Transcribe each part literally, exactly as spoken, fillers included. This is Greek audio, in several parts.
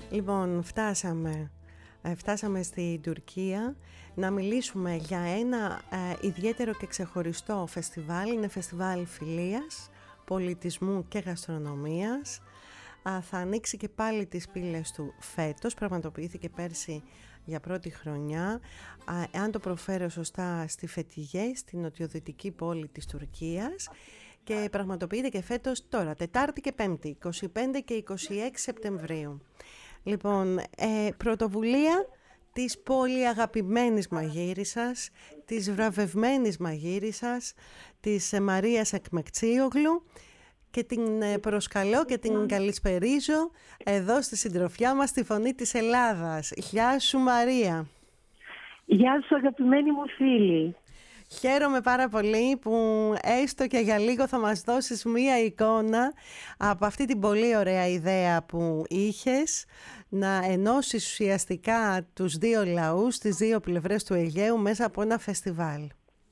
Λοιπόν, φτάσαμε. Ε, φτάσαμε στην Τουρκία να μιλήσουμε για ένα ε, ιδιαίτερο και ξεχωριστό φεστιβάλ. Είναι φεστιβάλ φιλίας, πολιτισμού και γαστρονομίας. Α, θα ανοίξει και πάλι τις πύλες του φέτος. Πραγματοποιήθηκε πέρσι για πρώτη χρονιά. Α, εάν το προφέρω σωστά, στη Φετιγέ, στην νοτιοδυτική πόλη της Τουρκίας. Και πραγματοποιείται και φέτος τώρα, Τετάρτη και Πέμπτη, είκοσι πέντε και είκοσι έξι Σεπτεμβρίου. Λοιπόν, ε, πρωτοβουλία της πολύ αγαπημένης μαγείρισας, της βραβευμένης μαγείρισας, της ε, Μαρίας Εκμεκτσίογλου, και την ε, προσκαλώ και την καλησπερίζω εδώ στη συντροφιά μας, στη Φωνή της Ελλάδας. Γεια σου Μαρία. Γεια σου αγαπημένοι μου φίλοι. Χαίρομαι πάρα πολύ που έστω και για λίγο θα μας δώσεις μία εικόνα από αυτή την πολύ ωραία ιδέα που είχες να ενώσεις ουσιαστικά τους δύο λαούς, τις δύο πλευρές του Αιγαίου μέσα από ένα φεστιβάλ.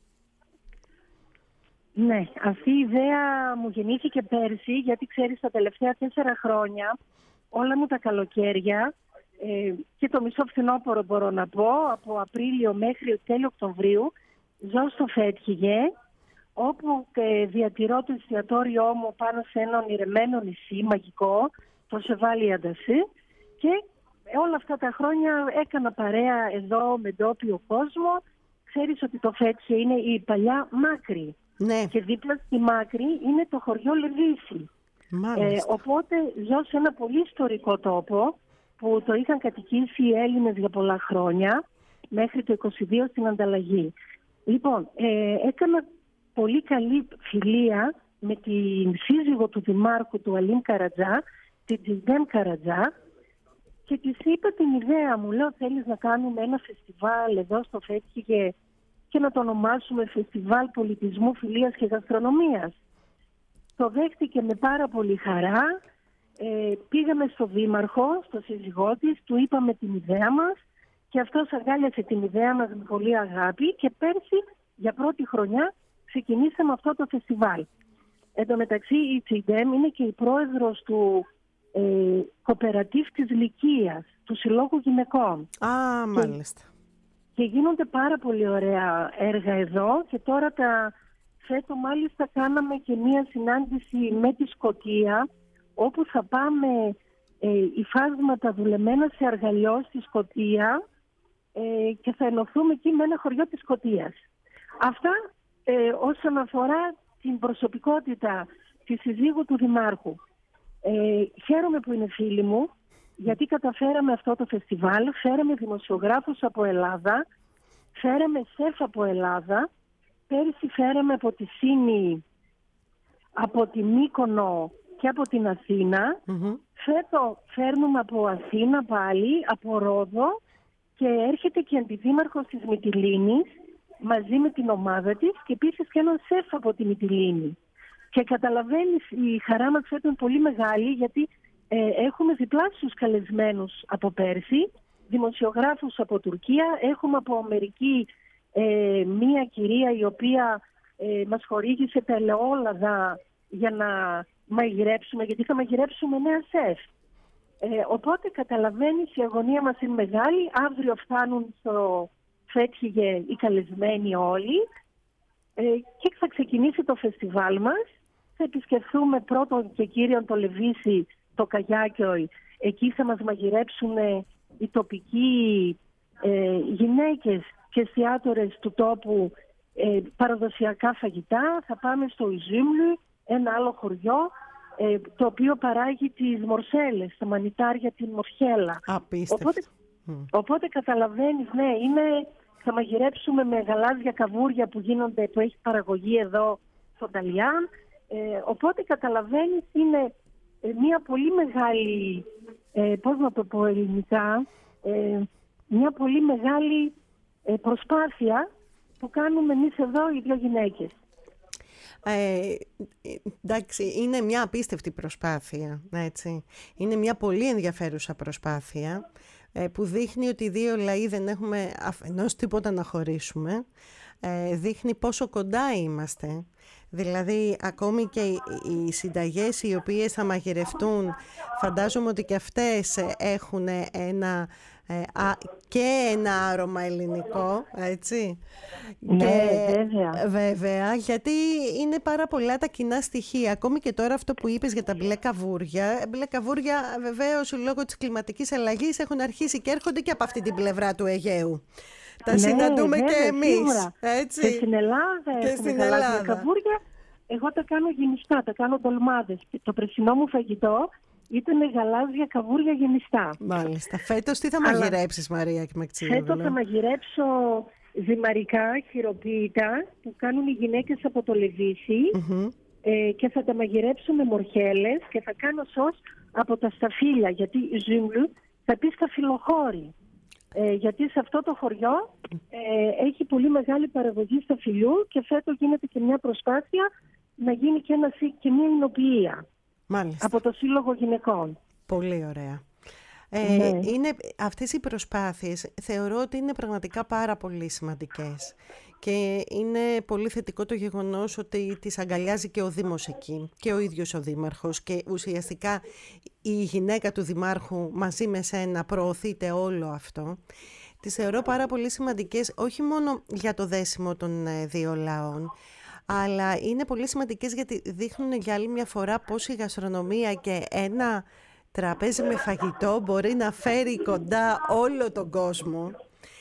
Ναι, αυτή η ιδέα μου γεννήθηκε πέρσι, γιατί ξέρεις τα τελευταία τέσσερα χρόνια όλα μου τα καλοκαίρια ε, και το μισό φθινόπωρο μπορώ να πω, από Απρίλιο μέχρι τέλη Οκτωβρίου, ζω στο Φέτχιγε, όπου ε, διατηρώ το εστιατόριό μου πάνω σε ένα ονειρεμένο νησί μαγικό, το Σεβάλι Αντασί, και όλα αυτά τα χρόνια έκανα παρέα εδώ με ντόπιο κόσμο. Ξέρεις ότι το Φέτχιγε είναι η παλιά Μάκρη. Ναι. Και δίπλα στη Μάκρη είναι το χωριό Λεβίση. Ε, οπότε ζω σε ένα πολύ ιστορικό τόπο που το είχαν κατοικήσει οι Έλληνες για πολλά χρόνια, μέχρι το είκοσι δύο στην ανταλλαγή. Λοιπόν, ε, έκανα πολύ καλή φιλία με την σύζυγο του δημάρχου του Αλίμ Καρατζά, την Τζιντέμ Καρατζά, και της είπα την ιδέα μου. Λέω, θέλεις να κάνουμε ένα φεστιβάλ εδώ στο Φέτχιγε και να το ονομάσουμε Φεστιβάλ Πολιτισμού, Φιλίας και Γαστρονομίας? Το δέχτηκε με πάρα πολύ χαρά. Ε, πήγαμε στο δήμαρχο, στο σύζυγό της, του είπαμε την ιδέα μας και αυτός αγκάλιασε την ιδέα μας με πολύ αγάπη και πέρσι για πρώτη χρονιά ξεκινήσαμε αυτό το φεστιβάλ. Εν τω μεταξύ η Τσιντέμ είναι και η πρόεδρος του ε, Κοπερατίβ της Λυκείας, του Συλλόγου Γυναικών. Α, μάλιστα. Και, και γίνονται πάρα πολύ ωραία έργα εδώ και τώρα τα φέτο μάλιστα κάναμε και μία συνάντηση με τη Σκωτία, όπου θα πάμε ε, υφάσματα δουλεμένα σε αργαλειό στη Σκωτία ε, και θα ενωθούμε εκεί με ένα χωριό της Σκωτίας. Αυτά ε, όσον αφορά την προσωπικότητα της συζύγου του Δημάρχου. Ε, χαίρομαι που είναι φίλοι μου, γιατί καταφέραμε αυτό το φεστιβάλ, φέραμε δημοσιογράφους από Ελλάδα, φέραμε σεφ από Ελλάδα, πέρυσι φέραμε από τη Σύνη, από τη Μύκονο και από την Αθήνα. Mm-hmm. Φέτο φέρνουμε από Αθήνα πάλι, από Ρόδο, και έρχεται και αντιδήμαρχος της Μυτιλήνης μαζί με την ομάδα της και επίσης και έναν σεφ από τη Μυτιλήνη. Και καταλαβαίνεις, η χαρά μας φέτο είναι πολύ μεγάλη, γιατί ε, έχουμε διπλάσιους καλεσμένους από πέρσι, δημοσιογράφους από Τουρκία, έχουμε από Αμερική ε, μία κυρία η οποία ε, μας χορήγησε τα ελαιόλαδα για να μαγειρέψουμε, γιατί θα μαγειρέψουμε νέα σεφ. Ε, οπότε καταλαβαίνεις, η αγωνία μας είναι μεγάλη. Αύριο φτάνουν στο Φέτχιγε οι καλεσμένοι όλοι ε, και θα ξεκινήσει το φεστιβάλ μας. Θα επισκεφθούμε πρώτον και κύριον το Λεβίση, το Καγιάκιο. Εκεί θα μας μαγειρέψουν οι τοπικοί ε, γυναίκες και εστιατόρες του τόπου ε, παραδοσιακά φαγητά. Θα πάμε στο Ιζούμλου, ένα άλλο χωριό, ε, το οποίο παράγει τις μορσέλες, τα μανιτάρια, την μορχέλα. Απίστευτο. Οπότε, mm. οπότε καταλαβαίνεις, ναι, είναι, θα μαγειρέψουμε με γαλάζια καβούρια που γίνονται, που έχει παραγωγή εδώ στο Ταλιάν. Ε, οπότε καταλαβαίνεις, είναι ε, μια πολύ μεγάλη, ε, πώς να το πω ελληνικά, ε, μια πολύ μεγάλη ε, προσπάθεια που κάνουμε εμείς εδώ οι δύο γυναίκες. Ε, εντάξει, είναι μια απίστευτη προσπάθεια, έτσι. Είναι μια πολύ ενδιαφέρουσα προσπάθεια ε, που δείχνει ότι οι δύο λαοί δεν έχουμε αφενός τίποτα να χωρίσουμε. Ε, δείχνει πόσο κοντά είμαστε Δηλαδή ακόμη και οι, οι συνταγές οι οποίες θα μαγειρευτούν, φαντάζομαι ότι και αυτές έχουν ένα, ε, α, και ένα άρωμα ελληνικό, έτσι. Ναι, και, βέβαια. Βέβαια, γιατί είναι πάρα πολλά τα κοινά στοιχεία. Ακόμη και τώρα αυτό που είπες για τα μπλε καβούρια. Μπλε καβούρια βεβαίως λόγω της κλιματικής αλλαγής έχουν αρχίσει και έρχονται και από αυτή την πλευρά του Αιγαίου. Τα ναι, συναντούμε βέβαια, και εμείς. Σίγουρα. Έτσι. Και στην Ελλάδα και έχουμε στην γαλάζια Ελλάδα. καβούρια. Εγώ τα κάνω γεμιστά, τα κάνω ντολμάδες. Το περσινό μου φαγητό ήταν γαλάζια καβούρια γεμιστά. Μάλιστα. Φέτος τι θα Αλλά μαγειρέψεις, Μαρία Κιμακτσίβουλου? φέτος θα μαγειρέψω ζυμαρικά χειροποίητα που κάνουν οι γυναίκες από το Λεβίσι, mm-hmm. ε, και θα τα μαγειρέψω με μορχέλες και θα κάνω σως από τα σταφύλια, γιατί η ζύμλου θα πει σταφυλοχώρη. Ε, γιατί σε αυτό το χωριό ε, έχει πολύ μεγάλη παραγωγή σταφυλιού και φέτος γίνεται και μια προσπάθεια να γίνει και, ένα, και μια εινοποιία. Μάλιστα. Από το Σύλλογο Γυναικών. Πολύ ωραία. Ε, ναι. είναι, αυτές οι προσπάθειες θεωρώ ότι είναι πραγματικά πάρα πολύ σημαντικές και είναι πολύ θετικό το γεγονός ότι τις αγκαλιάζει και ο Δήμος εκεί και ο ίδιος ο Δήμαρχος και ουσιαστικά η γυναίκα του Δημάρχου μαζί με σένα προωθείται όλο αυτό. Τις θεωρώ πάρα πολύ σημαντικές όχι μόνο για το δέσιμο των δύο λαών, αλλά είναι πολύ σημαντικές γιατί δείχνουν για άλλη μια φορά πώς η γαστρονομία και ένα τραπέζι με φαγητό μπορεί να φέρει κοντά όλο τον κόσμο.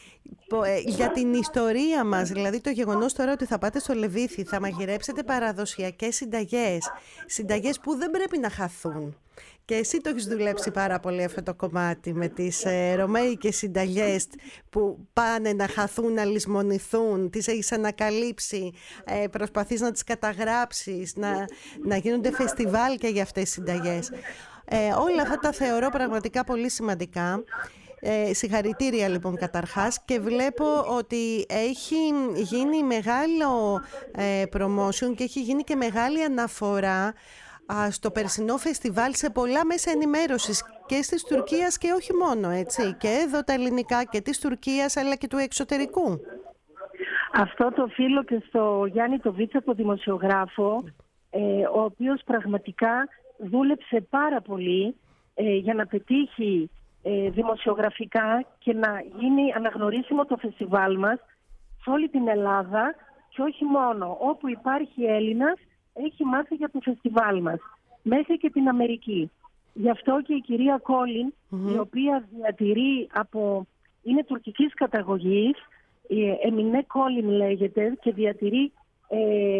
Για την ιστορία μας, δηλαδή το γεγονός τώρα ότι θα πάτε στο Λεβίθι, θα μαγειρέψετε παραδοσιακές συνταγές, συνταγές που δεν πρέπει να χαθούν. Και εσύ το έχεις δουλέψει πάρα πολύ αυτό το κομμάτι με τις ε, ρωμαϊκές συνταγές που πάνε να χαθούν, να λησμονηθούν, τις έχεις ανακαλύψει, ε, προσπαθείς να τις καταγράψεις, να, να γίνονται φεστιβάλ και για αυτές τις συνταγές. Ε, όλα αυτά τα θεωρώ πραγματικά πολύ σημαντικά. Ε, συγχαρητήρια λοιπόν καταρχάς και βλέπω ότι έχει γίνει μεγάλο ε, promotion και έχει γίνει και μεγάλη αναφορά α, στο περσινό φεστιβάλ σε πολλά μέσα ενημέρωσης και της Τουρκίας και όχι μόνο, έτσι, και εδώ τα ελληνικά και της Τουρκίας αλλά και του εξωτερικού. Αυτό το οφείλω και στο Γιάννη το Βίτσα, το δημοσιογράφο, ε, ο οποίος πραγματικά δούλεψε πάρα πολύ ε, για να πετύχει ε, δημοσιογραφικά και να γίνει αναγνωρίσιμο το φεστιβάλ μας σε όλη την Ελλάδα και όχι μόνο. Όπου υπάρχει Έλληνας έχει μάθει για το φεστιβάλ μας, μέχρι και την Αμερική. Γι' αυτό και η κυρία Κόλιν, mm-hmm. η οποία διατηρεί από... είναι τουρκικής καταγωγής, η Εμινέ Κόλιν λέγεται και διατηρεί ε,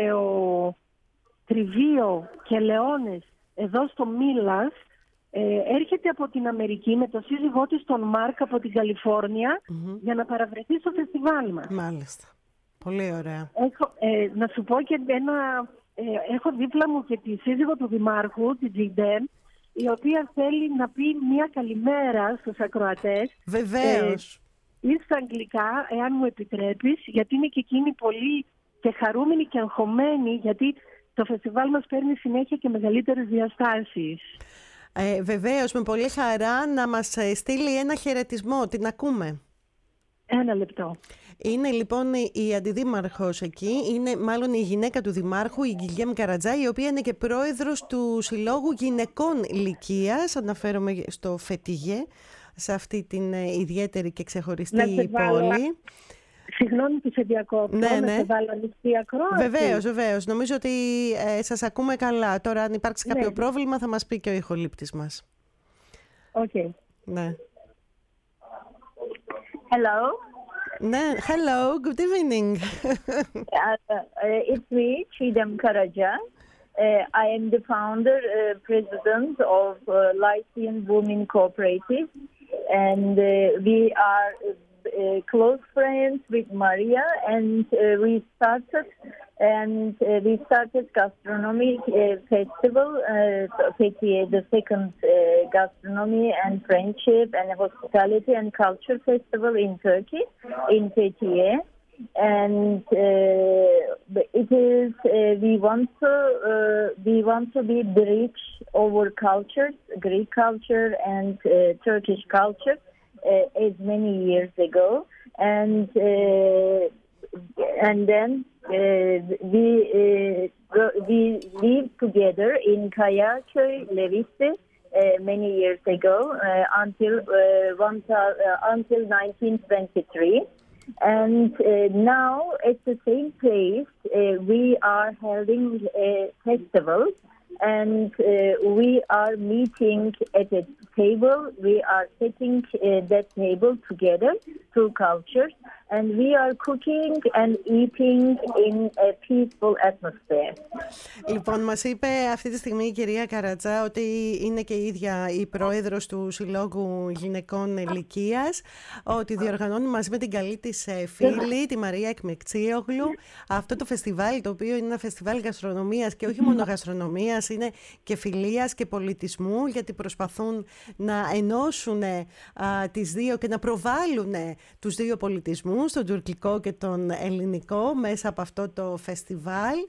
ελαιοτριβείο και ελαιώνες εδώ στο Μίλας, ε, έρχεται από την Αμερική με το σύζυγό της τον Μάρκ από την Καλιφόρνια mm-hmm. για να παραβρεθεί στο φεστιβάλ μας. Μάλιστα. Πολύ ωραία. Έχω, ε, να σου πω και ένα... Ε, έχω δίπλα μου και τη σύζυγο του Δημάρχου, την Τζιντέμ, η οποία θέλει να πει μια καλημέρα στους ακροατές. Βεβαίως. Ε, ή στα αγγλικά, εάν μου επιτρέπεις, γιατί είναι και εκείνη πολύ και χαρούμενη και αγχωμένη, γιατί το φεστιβάλ μας παίρνει συνέχεια και μεγαλύτερες διαστάσεις. Ε, βεβαίως, με πολύ χαρά να μας στείλει ένα χαιρετισμό. Την ακούμε. Ένα λεπτό. Είναι λοιπόν η αντιδήμαρχος εκεί, είναι μάλλον η γυναίκα του Δημάρχου, η Γκυλιέμ Καρατζά, η οποία είναι και πρόεδρος του Συλλόγου Γυναικών Λυκείας, αναφέρομαι στο Φετιγέ, σε αυτή την ιδιαίτερη και ξεχωριστή πόλη. Συγγνώμη που σε διακόπτω, ναι, να ναι. σε βάλω ανοιχτή ακρόαση. Βεβαίως, βεβαίως. Νομίζω ότι ε, σας ακούμε καλά. Τώρα αν υπάρξει κάποιο ναι. πρόβλημα θα μας πει και ο ηχολήπτης μας. Οκ. Okay. Ναι. Hello. Ναι, hello, good evening. uh, it's me, Çiğdem Karaca. Uh, I am the founder, uh, president of uh, Lycian Women Cooperative, and uh, we are uh, close friends with Maria, and uh, we started and uh, we started gastronomy uh, festival, uh, Fethiye, the second uh, gastronomy and friendship and hospitality and culture festival in Turkey, in Fethiye. And uh, it is uh, we want to uh, we want to be bridge over cultures, Greek culture and uh, Turkish culture, uh, as many years ago, and uh, and then uh, we uh, we lived together in Kayaköy, Levisi, uh, many years ago uh, until uh, one, uh, until nineteen twenty-three. And uh, now at the same place uh, we are holding a festival, and uh, we are meeting at a table. We are setting uh, that table together, two cultures, and we are cooking and eating in a peaceful atmosphere. Λοιπόν, μας είπε αυτή τη στιγμή η κυρία Καρατζά ότι είναι και η ίδια η πρόεδρος του Συλλόγου Γυναικών Λυκείας, ότι διοργανώνει μαζί με την καλή της φίλη, τη Μαρία Εκμεκτσίογλου, αυτό το φεστιβάλ, το οποίο είναι ένα φεστιβάλ γαστρονομίας και όχι μόνο γαστρονομίας, είναι και φιλίας και πολιτισμού, γιατί προσπαθούν να ενώσουν α, τις δύο και να προβάλλουν τους δύο πολιτισμούς, τον τουρκικό και τον ελληνικό, μέσα από αυτό το φεστιβάλ.